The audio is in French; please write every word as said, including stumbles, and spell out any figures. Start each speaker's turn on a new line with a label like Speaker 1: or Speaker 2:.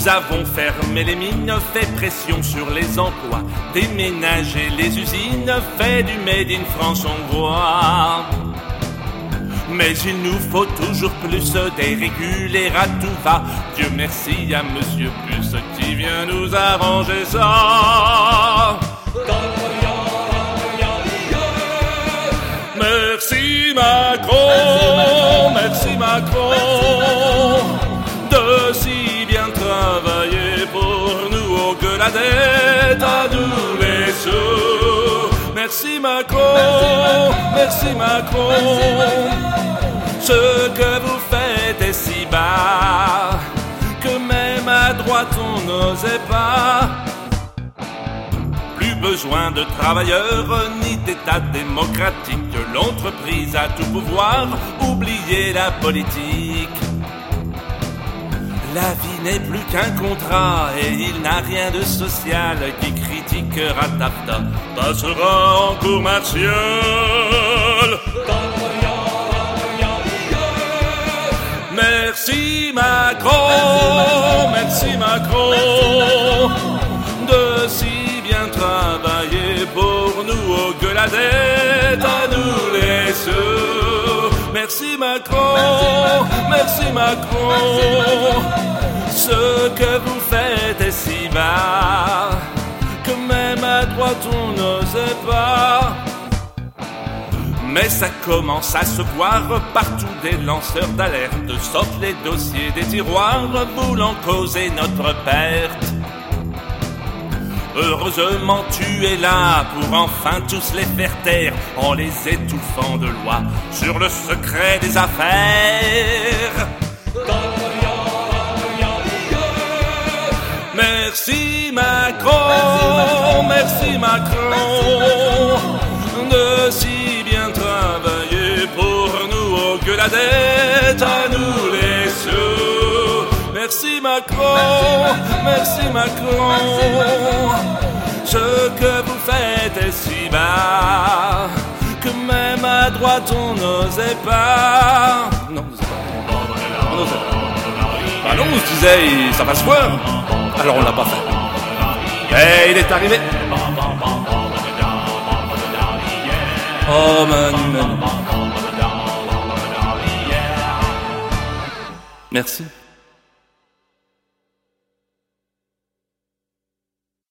Speaker 1: Nous avons fermé les mines, fait pression sur les emplois, déménagé les usines, fait du made in France hongrois. Mais il nous faut toujours plus, déréguler à tout va. Dieu merci à Monsieur Puce qui vient nous arranger ça. Merci Macron, merci Macron, de si bien travailler pour nous. Oh que la dette à nous les sous. Merci Macron, merci Macron, ce que vous faites est si bas que même à droite on n'osait pas. Plus besoin de travailleurs ni d'état démocratique, l'entreprise a tout pouvoir, oubliez la politique. La vie n'est plus qu'un contrat et il n'a rien de social. Qui critiquera TAFTA passera en cour martiale. Merci Macron, merci Macron, de si bien travailler pour nous. Oh que la dette à nous les sous. Merci Macron, merci Macron, ce que vous faites est si bas que même à droite on n'osait pas. Mais ça commence à se voir partout, des lanceurs d'alerte sortent les dossiers des tiroirs, voulant causer notre perte. Heureusement tu es là pour enfin tous les faire taire, en les étouffant de lois sur le secret des affaires. Merci Macron, merci Macron, de si bien travailler pour nous. Oh que la dette à nous les sous. Merci Macron, merci Macron, ce que vous faites est si bas que même à droite on n'osait pas. Non, on n'osait pas. On n'osait pas. Bah non, on se disait, ça va se voir. Alors on l'a pas fait. Et il est arrivé. Oh Manu, Manu. Merci.